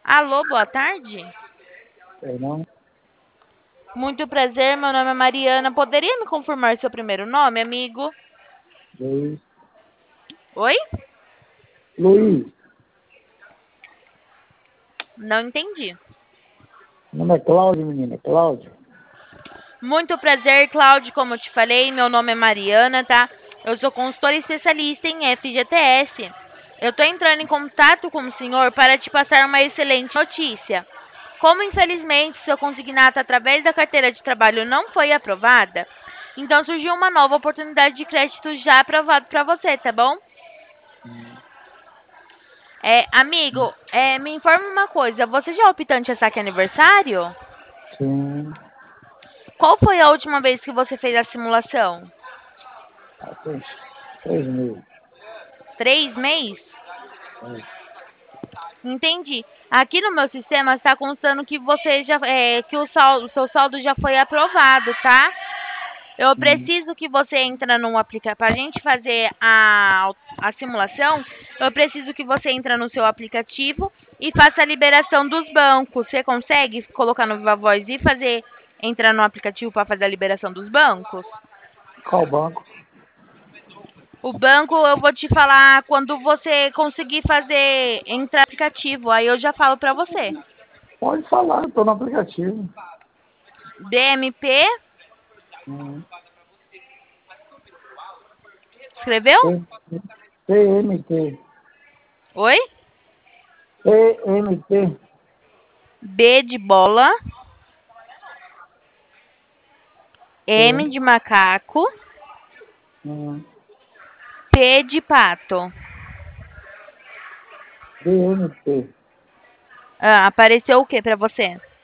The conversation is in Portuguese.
Alô, boa tarde. Sei não? Muito prazer, meu nome é Mariana. Poderia me confirmar seu primeiro nome, amigo? Luiz. Oi? Luiz, Não entendi. meu nome é Cláudio, menina. Cláudio. Muito prazer, Cláudio. Como eu te falei, meu nome é Mariana, tá? Eu sou consultora especialista em FGTS. Eu tô entrando em contato com o senhor para te passar uma excelente notícia. Como infelizmente seu consignato através da carteira de trabalho não foi aprovada, então surgiu uma nova oportunidade de crédito já aprovado para você, tá bom? Amigo, me informa uma coisa. Você já é optante a saque aniversário? Sim. Qual foi a última vez que você fez a simulação? Há uns 3 meses. 3 meses? É. Entendi. Aqui no meu sistema está constando que você já, que o seu saldo já foi aprovado, tá? Eu Hum. preciso que você entre no aplicativo. Para a gente fazer a simulação, eu preciso que você entre no seu aplicativo e faça a liberação dos bancos. Você consegue colocar no Viva Voz e fazer entrar no aplicativo para fazer a liberação dos bancos? Qual banco? O banco eu vou te falar quando você conseguir fazer entrar no aplicativo. Aí eu já falo para você. Pode falar, estou no aplicativo. DMP, Hum. escreveu? TMT. Oi? TMT. B de bola, M Sim. de macaco, Hum. P de pato. DMT. Ah, apareceu o que para você?